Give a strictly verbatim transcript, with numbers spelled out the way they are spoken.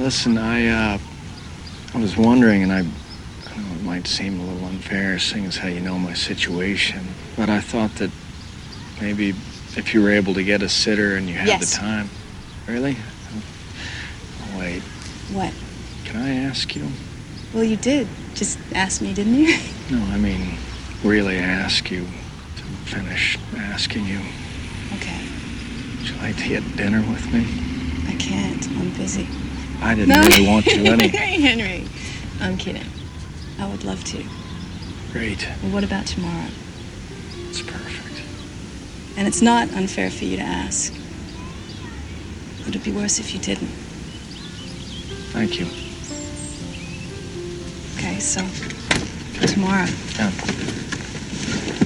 listen, I, uh, I was wondering, and I, I know it might seem a little unfair, seeing as how you know my situation, but I thought that maybe if you were able to get a sitter and you had Yes. the time. Really? Oh, wait. What? Can I ask you? Well, you did. Just ask me, didn't you? No, I mean, really ask you to finish asking you. Okay. Would you like to get dinner with me? I can't. I'm busy. I didn't No. really want to any. Henry, I'm kidding. I would love to. Great. Well, what about tomorrow? It's perfect. And it's not unfair for you to ask. Would it be worse if you didn't? Thank you. Okay, so tomorrow. Yeah.